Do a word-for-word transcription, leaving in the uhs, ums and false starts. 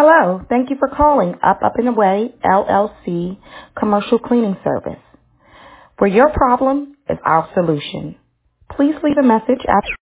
Hello, thank you for calling Up Up and Away L L C Commercial Cleaning Service, where your problem is our solution. Please leave a message after